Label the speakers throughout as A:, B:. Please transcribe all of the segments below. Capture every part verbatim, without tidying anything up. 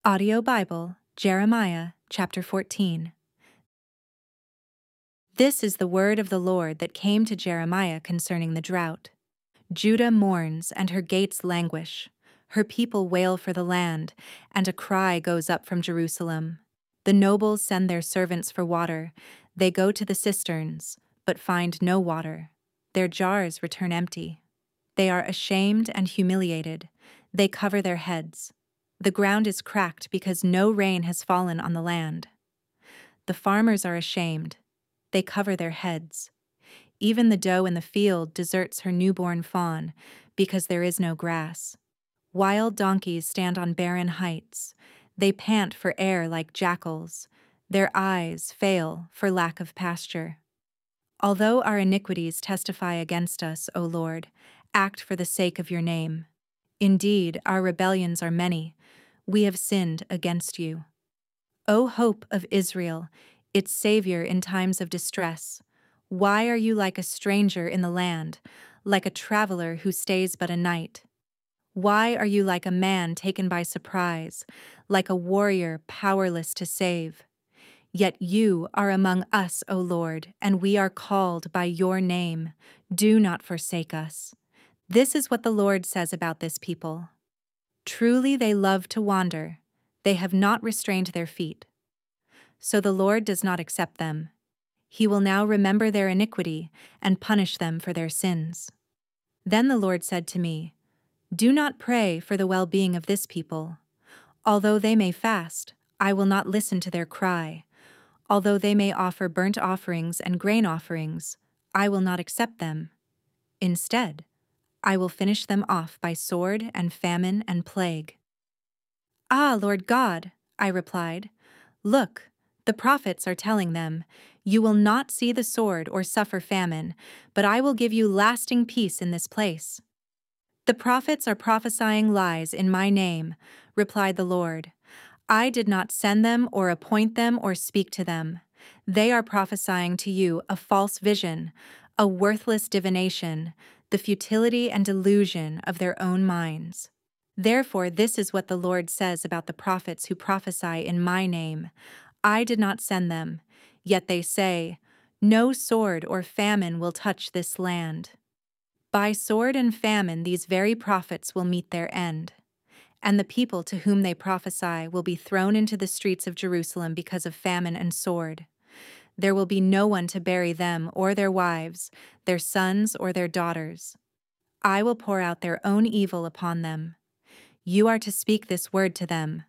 A: Audio Bible, Jeremiah, chapter fourteen. This is the word of the Lord that came to Jeremiah concerning the drought. Judah mourns, and her gates languish. Her people wail for the land, and a cry goes up from Jerusalem. The nobles send their servants for water. They go to the cisterns, but find no water. Their jars return empty. They are ashamed and humiliated. They cover their heads. The ground is cracked because no rain has fallen on the land. The farmers are ashamed. They cover their heads. Even the doe in the field deserts her newborn fawn because there is no grass. Wild donkeys stand on barren heights. They pant for air like jackals. Their eyes fail for lack of pasture. Although our iniquities testify against us, O Lord, act for the sake of your name. Indeed, our rebellions are many. We have sinned against you. O hope of Israel, its Savior in times of distress, why are you like a stranger in the land, like a traveler who stays but a night? Why are you like a man taken by surprise, like a warrior powerless to save? Yet you are among us, O Lord, and we are called by your name. Do not forsake us. This is what the Lord says about this people. Truly they love to wander. They have not restrained their feet. So the Lord does not accept them. He will now remember their iniquity and punish them for their sins. Then the Lord said to me, Do not pray for the well-being of this people. Although they may fast, I will not listen to their cry. Although they may offer burnt offerings and grain offerings, I will not accept them. Instead, I will finish them off by sword and famine and plague. Ah, Lord God, I replied, look, the prophets are telling them, you will not see the sword or suffer famine, but I will give you lasting peace in this place. The prophets are prophesying lies in my name, replied the Lord. I did not send them or appoint them or speak to them. They are prophesying to you a false vision, a worthless divination, the futility and delusion of their own minds. Therefore, this is what the Lord says about the prophets who prophesy in my name. I did not send them, yet they say, No sword or famine will touch this land. By sword and famine these very prophets will meet their end, and the people to whom they prophesy will be thrown into the streets of Jerusalem because of famine and sword. There will be no one to bury them or their wives, their sons or their daughters. I will pour out their own evil upon them. You are to speak this word to them.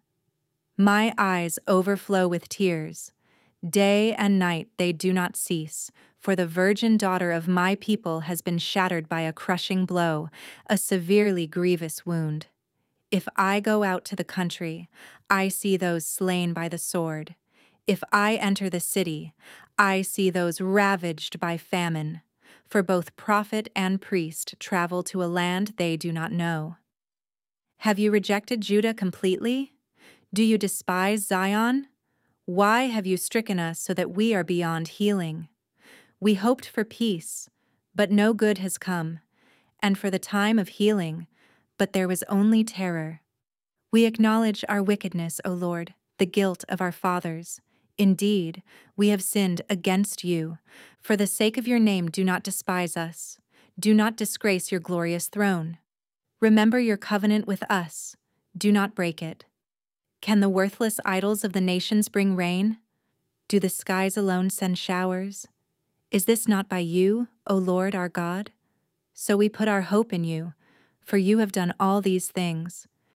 A: My eyes overflow with tears. Day and night they do not cease, for the virgin daughter of my people has been shattered by a crushing blow, a severely grievous wound. If I go out to the country, I see those slain by the sword. If I enter the city, I see those ravaged by famine, for both prophet and priest travel to a land they do not know. Have you rejected Judah completely? Do you despise Zion? Why have you stricken us so that we are beyond healing? We hoped for peace, but no good has come, and for the time of healing, but there was only terror. We acknowledge our wickedness, O Lord, the guilt of our fathers. Indeed, we have sinned against you. For the sake of your name, do not despise us. Do not disgrace your glorious throne. Remember your covenant with us. Do not break it. Can the worthless idols of the nations bring rain? Do the skies alone send showers? Is this not by you, O Lord our God? So we put our hope in you, for you have done all these things.